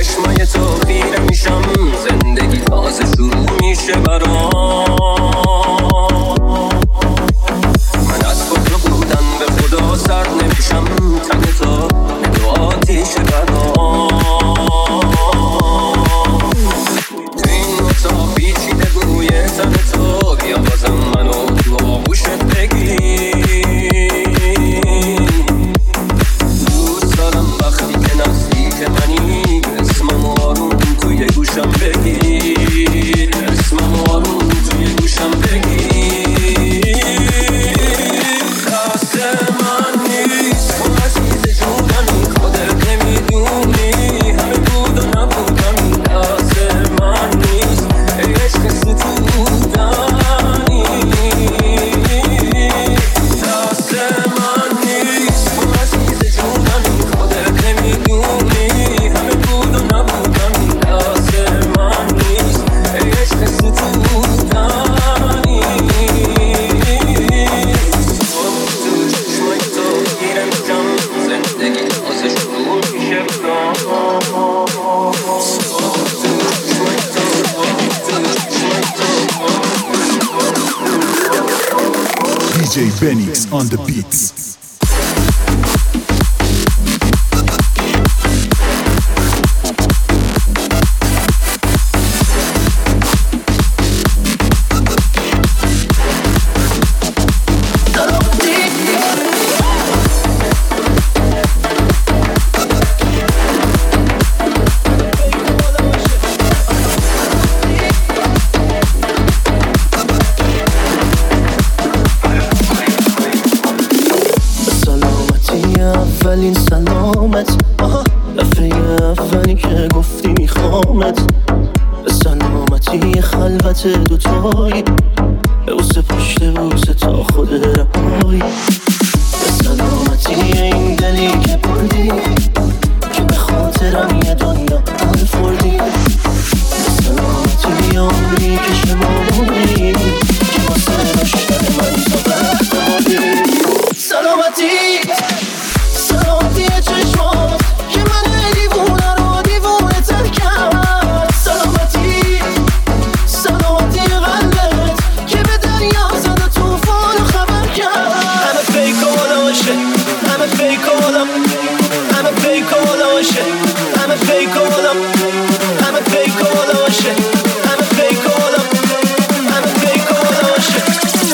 چشمای تو خیره میشم، زندگی تازه شروع میشه برام. من از کجا بودم به خدا سرد نمیشم، تن تو تو آتیشه برام. تو این نوتا پیچیده بوی تن تو، بیا بازم منو تو آغوشت بگیر. دوست دارم وقتی که نزدیک منی، اسمم آروم توی گوشم بگیر، اسمم آروم توی گوشم بگیر. دست من نیست تو عزیز جونمی، خودت نمیدونی همه بود و نبودمی. دست من نیست ای عشق ستودنی، دست من نیست تو عزیز جونمی، خودت نمیدونی همه بود و نبودمی. دست من نیست ای عشق ستودنی. تو چشمای تو گیره میشم، زندگی تازه شروع میشه برام. DJ Benix on the beats. اولین سلامت، دفعه اولی که گفتی میخوامت. به سلامتی خلوت دوتایی، به بوسه پشت بوسه تا خود رهایی. به سلامتی این دلی که بردی، که به خاطرم یه دنیا حال فردی. به سلامتی عمری که شمردی، که واسه داشتن من تو وقت بودی. سلامتی سلامتی چشمات که من دیوونه رو دیوونه تر کرد. سلامتی سلامتی قلبت که به دریا زد و توفان خبر کرد. همه فیک آدمشه، همه فیک آدم، همه فیک آدمشه، همه فیک آدم، همه فیک آدمشه، همه فیک آدم، همه فیک آدمشه.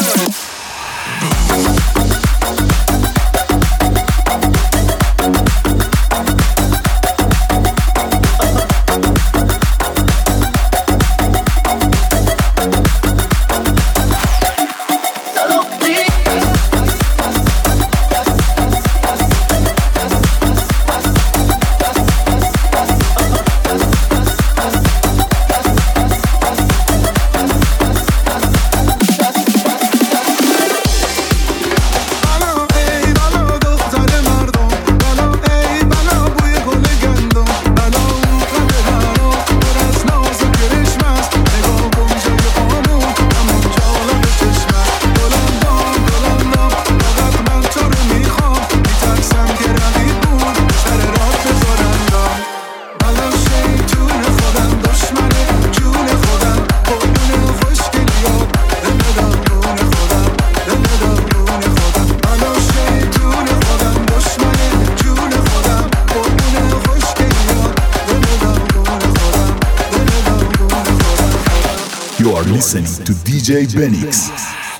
You are listening to DJ Benix.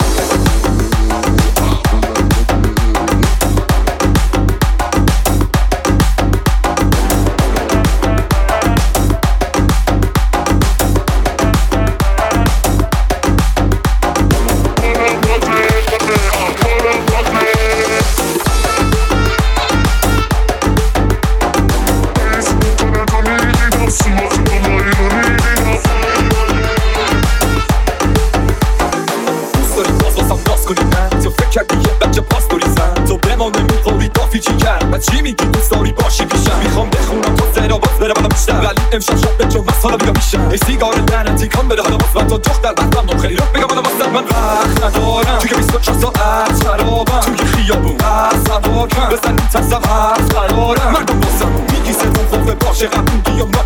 چی میگی دوست داری باشی پیشم؟ میخوام بخونم تا سرا باز بره بدم بیشتر، ولی امشب شب به جو مسالا بیگا میشم. ای سیگار لعنتی کام بده حالا باز من تا دختر بستم خیلی رو بگم حالا واسه من وقت ندارم. توی 24 ساعت خرابم، توی خیابون تصور کن بزنیم تصم هست قرارم. مردم واسم میگی ستون خوبه باشه قبول یا ما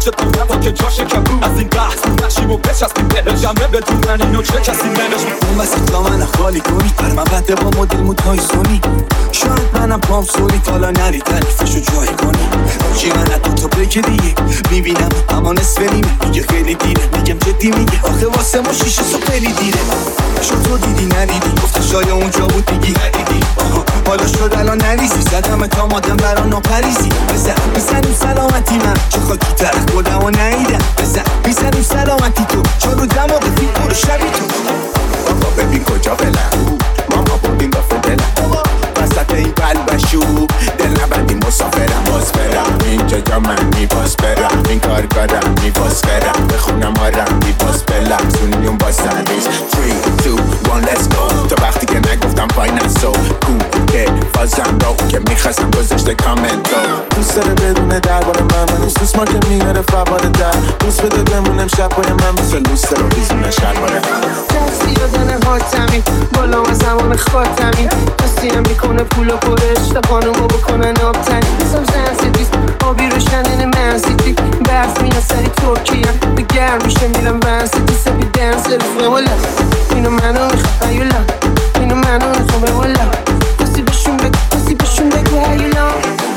نقشت بودم تا که جاشه کبود از این بحث نقشیم و بچسبیم بهش جمعه بدونن اینو چه کسی نمش اون وسط تا من خالی کنی پر من بده با مدل موتای سونی شاید منم پام سونی تالا نری تعریفشو جای کنی چی من تو بگه دیگه میبینم اما نصف نیمه میگه خیلی دیره میگم جدی میگه آخه واسه ما 6 صبح خیلی دیره شد تو دیدی ندیدی گفته شاید اونجا بود میگی ندیدی حالا شد الان نریزی زدم تا مادم برا ناپریزی بزنیم سلامتی من چه خاکی طرف خودم و نهیدم بزنیم سلامتی تو چون رو دماغ فیل برو شبی تو بابا ببین کجا بلم ماما بردیم با فدلم وسط این قلبشو دل نبندی مسافرم باز برم اینجا جا من میباز برم این کارگارم میباز برم بخونم آرم میباز بلم سونیون با سرویس 3, 2, 1 let's go تا وقتی که نگفتم پایین از سو که فازم رو که میخواستم گذاشته کامنتو دوست داره بدونه درباره من دوست ما که میاره فوار در دوست بده بمونم شب پای من مثل دوست رو بیزونه شلواره دستی دادن حاتمی بالا و زمان خاتمی دستی هم میکنه پول و پرش تا خانومو بکنن آبتنی بسم زن سیدیست آبی روشنین من سیدی برف میان سری ترکیه به گرم میشه میرم ون سیدی سبی دن سلفه والا اینو منو میخوام هیولا اینو منو میخوام والا دستی بشون بگو هیولا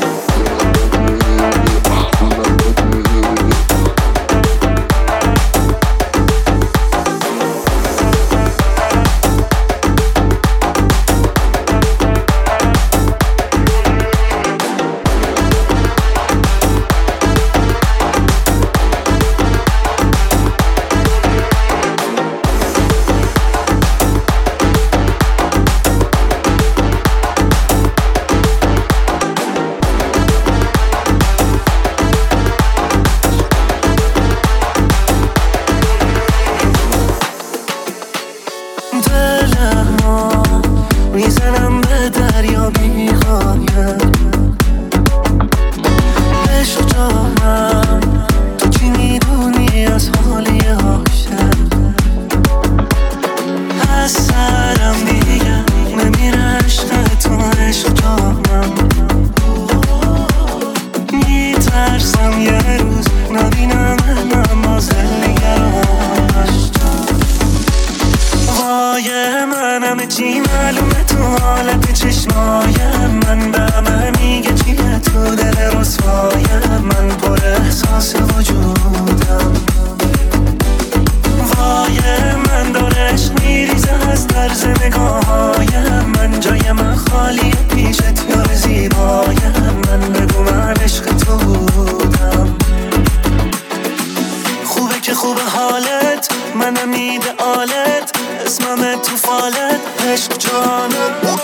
میزنم به دریا بی‌غایت عشق جانم تو چی میدونی از حالی عاشق از سرم دیگه نمیره عشق تو عشق جانم میترسم یه روز نبینم نمازل نگرانش وای منم چی معلومه تو حالت چشمای من به همه میگه چیه تو دل رسوای من پر احساس وجودم وای من دارش میریزه از طرز نگاهای من جای من خالی پیشت یار زیبای من بگو من عشق تو بودم خوبه که خوبه حالت منم ایدئالت اسمم تو فالت عشق جانم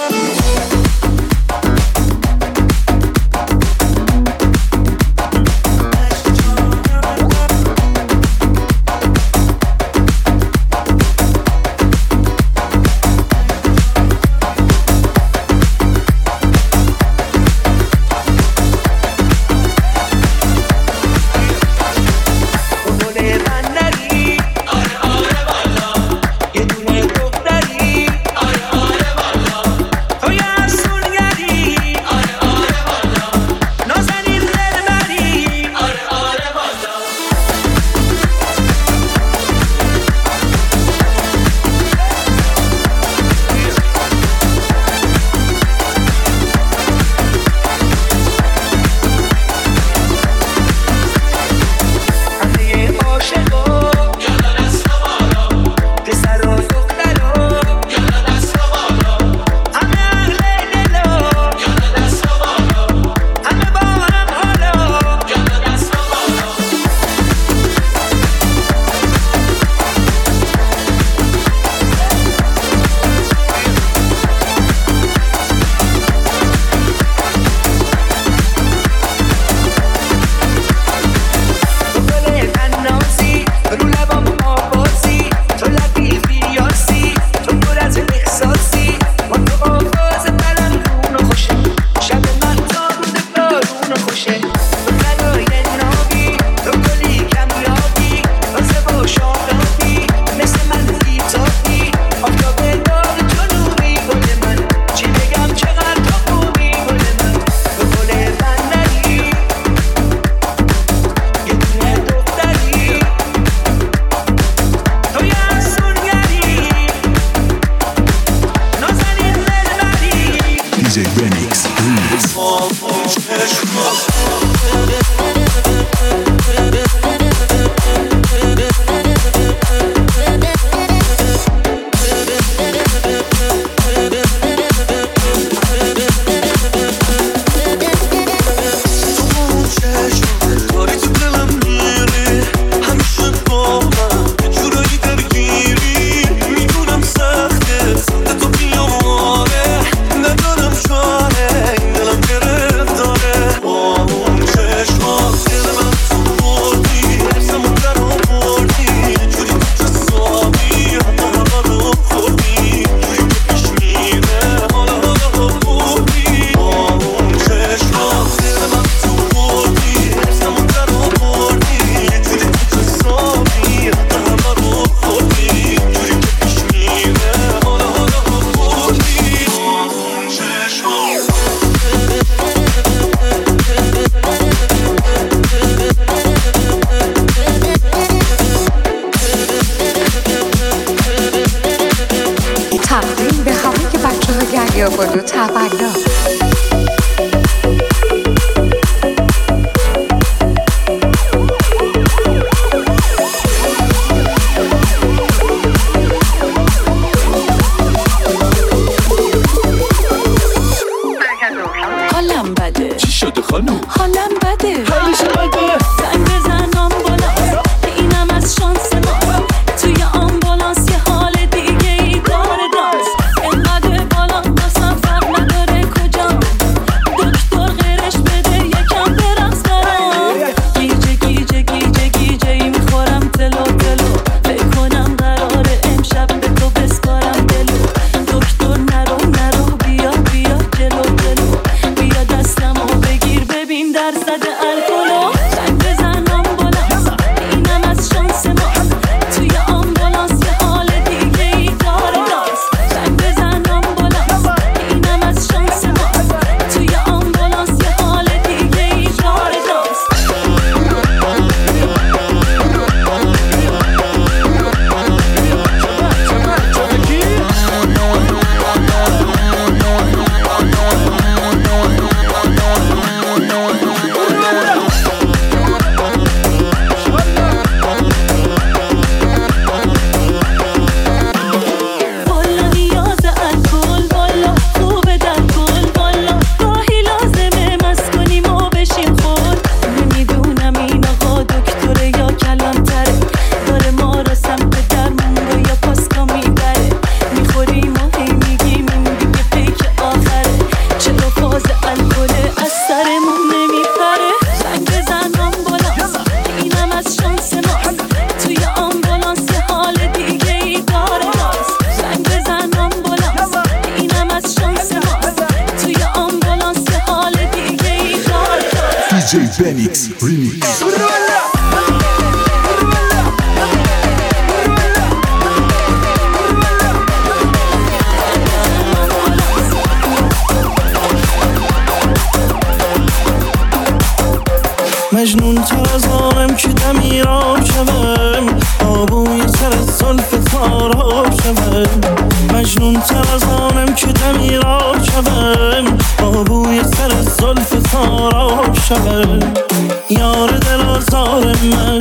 مجنون تر از آنم که دمیراب شوم آبوی سر زلف تاراب شوم مجنون تر از آنم که دمیراب شوم آبوی سر زلف تاراب شوم یار دل آزار من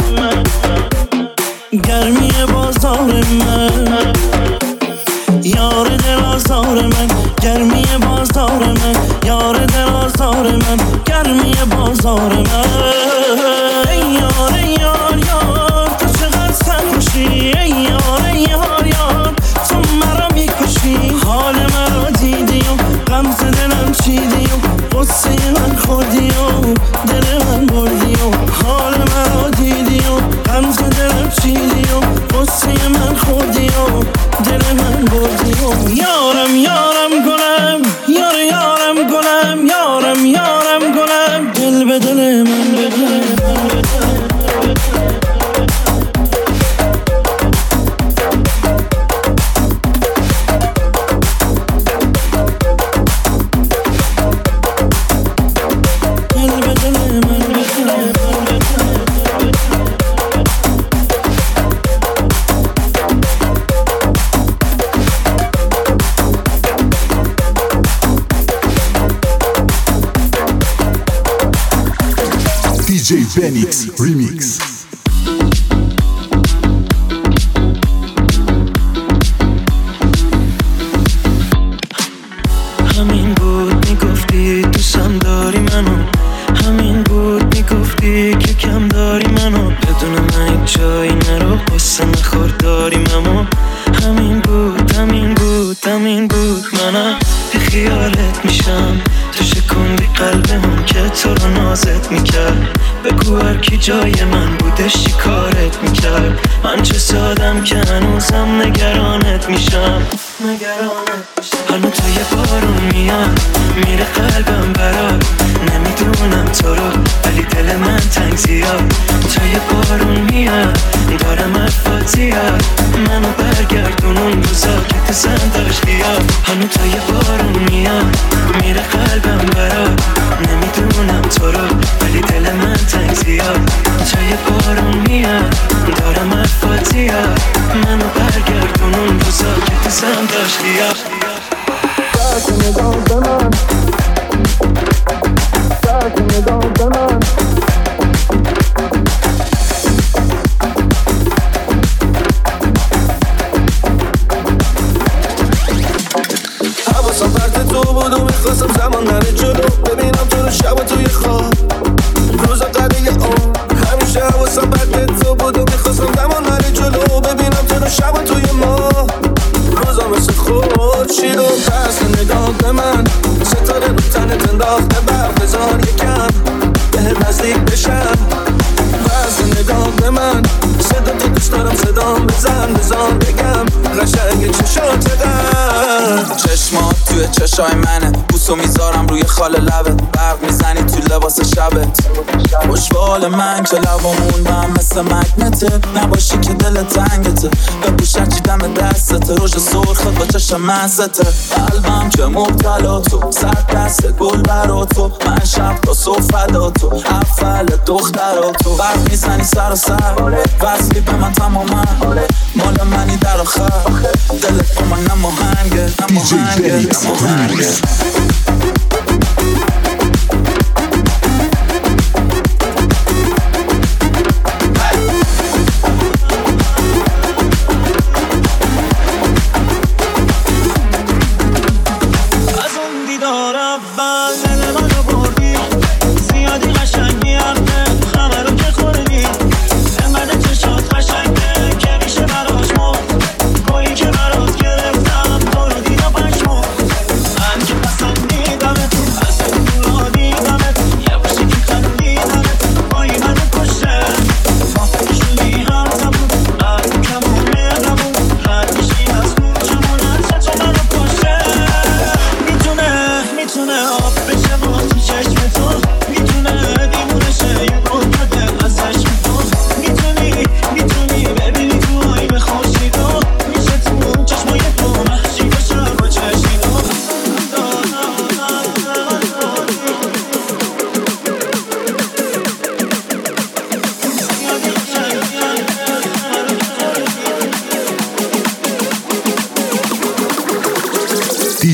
گرمی بازار من یار دل آزار من گرمی بازار من یار دل آزار من گرمی بازار من ای یار ای یار یار تو چقدر سرخوشی ای یار ای یار یار تو مرا میکشی حال مرا دیدی و غم ز دلم چیدی و غصه من خوردی و دل من بردی و حال مرا دیدی و غم ز دلم چیدی و غصه من خوردی و دل من بردی و یارم یارم گلم یار یارم گلم یارم یارم گلم دل به دل من بده DJ Benix Remix. همین بود میگفتی دوستم داری منو همین بود میگفتی که کم داری منو بدون من هیچ جایی نرو قصه نخور داریم اما همین بود همین بود همین بود منم بی خیالت میشم تو شکوندی قلبمون که تو رو نازت میکرد بگو هر کی جای من بودش چی کارت میکرد من چه سادم که هنوزم نگرانت میشم هنو تا یه بارون میاد میره قلبم برات نمیدونم تو رو ولی دل من تنگ زیاد تا یه بارون میاد دارم حرفات زیاد منو برگردون اون روزا که تو زنداش بیاد هنو تا یه بارون میاد میره قلبم برات نمیدونم تو رو ولی دل من تنگ زیاد تا یه بارون میاد دارم حرفات زیاد منو برگردون اون روزا که تو زنداش بیاد ساعت نگاه به من ساعت نگاه به من حواسم پرت تو بود و میخواستم زمان نره جلو ببینم تو رو شب و توی خواب روزا قده اون همیشه حواسم پرت تو بود و میخواستم زمان نره جلو ببینم تو رو شب و توی ما روزا مثل خورشید و پس نگاه به من ستاره رو تنت انداخته برق بذار یکم بهت نزدیک بشم پس نگاه به من صدا تو دوست دارم صدام بزن بذار بگم قشنگ چشات قد چشمات توی چشای منه بوسو میذارم روی خال لبت برق میزنی تو لباس شبت خوشبال من که لبامون به هم مثل مگنته نباشی که دل تنگته بپوش هرچی دم دستته روژ سرخت با چشم مزته قلبم که مبتلا تو صد دست گل برا تو من شب تا صبح فدا تو اول دخترا تو برق میزنی سر و سر وصلی به من تماما مال منی در آخر دلت با من نماهنگه DJ Benix Remix. من که پسندیدم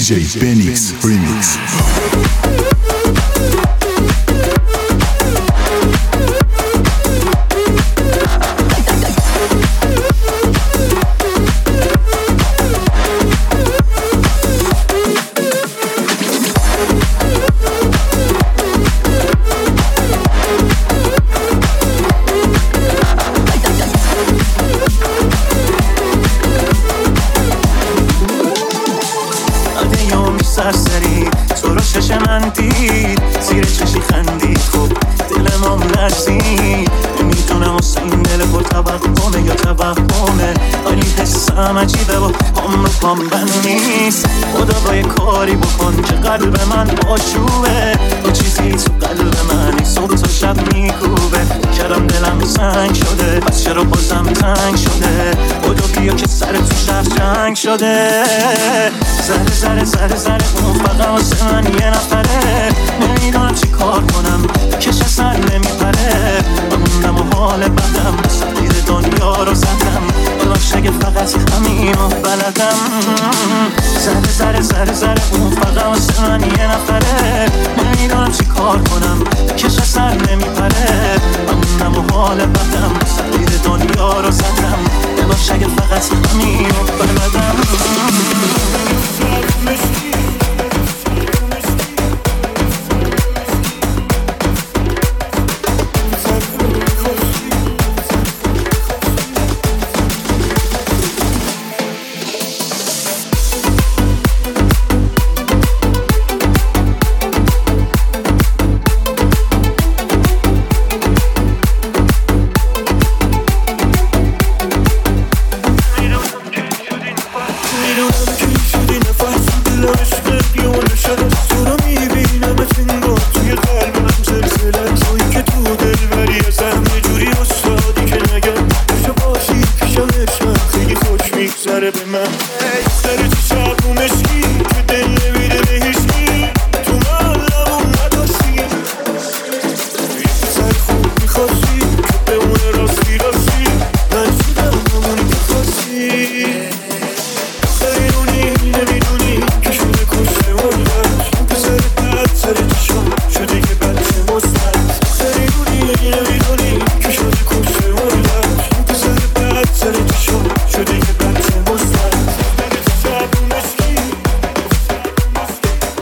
DJ Benix Remix. سرسری تو رو چش من دید زیر چشی خندید خب دل ما لرزید نمیدونم حسین دل پر توقمه یا توهمه ولی حسم عجیبه و پام رو پام بند نیست خدا با یه کاری بکن که قلب من آشوبه با چیزی تو قلب من صبح تا شب میکوبه کردم دلم سنگ شده پس چرا بازم تنگ شده خدا بیا که سر تو شهر جنگ شده زره زره زره زره اون فقط واسه من یه نفره نمیدونم چی کار کنم کش اصلا نمیپره موندم و حال بدم سفیر دنیا رو زدم ببخش اگه فقط همینو بلدم زره زره زره زره اون فقط واسه من یه نفره نمیدونم چی کار کنم کش اصلا نمیپره موندم و حال بدم سفیر دنیا رو زدم ببخش اگه فقط همینو بلدم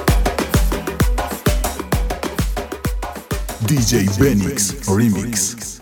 DJ Benix Remix.